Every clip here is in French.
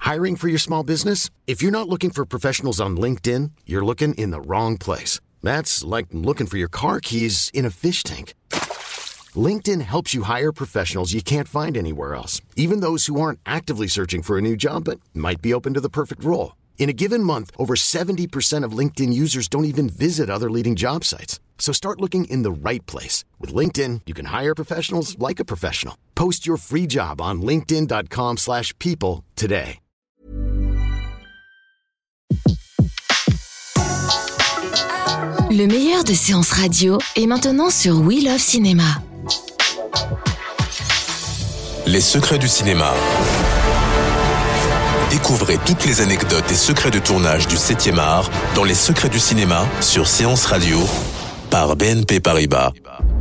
Hiring for your small business? If you're not looking for professionals on LinkedIn, you're looking in the wrong place. That's like looking for your car keys in a fish tank. LinkedIn helps you hire professionals you can't find anywhere else, even those who aren't actively searching for a new job but might be open to the perfect role. In a given month, over 70% of LinkedIn users don't even visit other leading job sites. So start looking in the right place. With LinkedIn, you can hire professionals like a professional. Post your free job on linkedin.com/people today. Le meilleur de séances radio est maintenant sur We Love Cinéma. Les secrets du cinéma. Découvrez toutes les anecdotes et secrets de tournage du 7e art dans Les secrets du cinéma sur Séance Radio par BNP Paribas.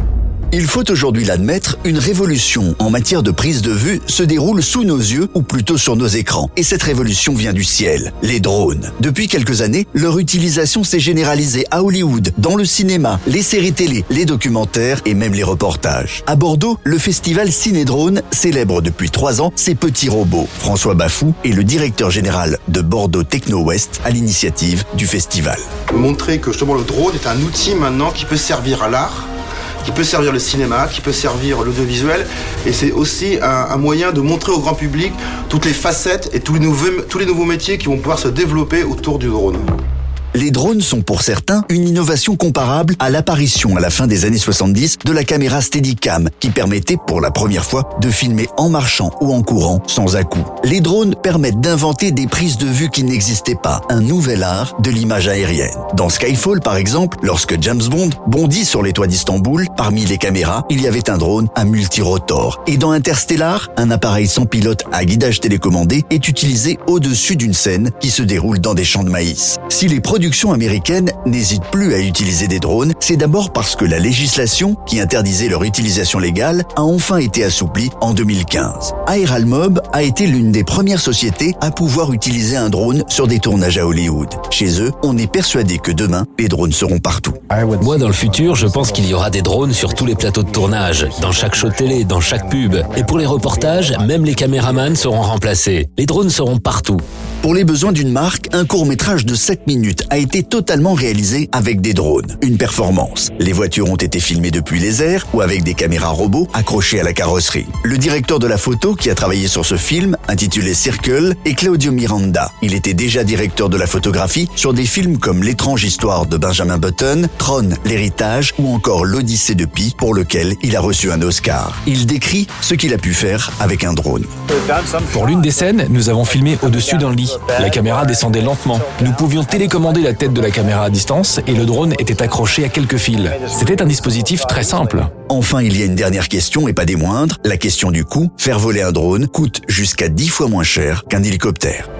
Il faut aujourd'hui l'admettre, une révolution en matière de prise de vue se déroule sous nos yeux ou plutôt sur nos écrans. Et cette révolution vient du ciel, les drones. Depuis quelques années, leur utilisation s'est généralisée à Hollywood, dans le cinéma, les séries télé, les documentaires et même les reportages. À Bordeaux, le festival Cinédrone célèbre depuis 3 ans ses petits robots. François Bafou est le directeur général de Bordeaux Techno West à l'initiative du festival. Montrer que justement le drone est un outil maintenant qui peut servir à l'art, qui peut servir le cinéma, qui peut servir l'audiovisuel, et c'est aussi un moyen de montrer au grand public toutes les facettes et tous les nouveaux métiers qui vont pouvoir se développer autour du drone. Les drones sont pour certains une innovation comparable à l'apparition à la fin des années 70 de la caméra Steadicam qui permettait pour la première fois de filmer en marchant ou en courant sans à-coups. Les drones permettent d'inventer des prises de vue qui n'existaient pas, un nouvel art de l'image aérienne. Dans Skyfall par exemple, lorsque James Bond bondit sur les toits d'Istanbul, parmi les caméras, il y avait un drone à multirotor. Et dans Interstellar, un appareil sans pilote à guidage télécommandé est utilisé au-dessus d'une scène qui se déroule dans des champs de maïs. Si les productions américaines n'hésitent plus à utiliser des drones, c'est d'abord parce que la législation qui interdisait leur utilisation légale a enfin été assouplie en 2015. Aeralmob a été l'une des premières sociétés à pouvoir utiliser un drone sur des tournages à Hollywood. Chez eux, on est persuadé que demain, les drones seront partout. Moi, dans le futur, je pense qu'il y aura des drones sur tous les plateaux de tournage, dans chaque show télé, dans chaque pub. Et pour les reportages, même les caméramans seront remplacés. Les drones seront partout. Pour les besoins d'une marque, un court-métrage de 7 minutes a été totalement réalisé avec des drones. Une performance. Les voitures ont été filmées depuis les airs ou avec des caméras robots accrochées à la carrosserie. Le directeur de la photo qui a travaillé sur ce film, intitulé Circle, est Claudio Miranda. Il était déjà directeur de la photographie sur des films comme L'étrange histoire de Benjamin Button, Tron, l'héritage ou encore L'Odyssée de Pi, pour lequel il a reçu un Oscar. Il décrit ce qu'il a pu faire avec un drone. Pour l'une des scènes, nous avons filmé au-dessus d'un lit. La caméra descendait lentement. Nous pouvions télécommander la tête de la caméra à distance et le drone était accroché à quelques fils. C'était un dispositif très simple. Enfin, il y a une dernière question et pas des moindres, la question du coût. Faire voler un drone coûte jusqu'à 10 fois moins cher qu'un hélicoptère.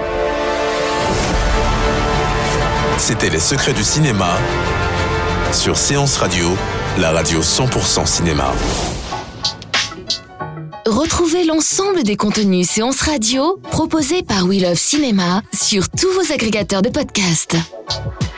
C'était Les secrets du cinéma sur Séance Radio, la radio 100% cinéma. Retrouvez l'ensemble des contenus séances radio proposés par We Love Cinéma sur tous vos agrégateurs de podcasts.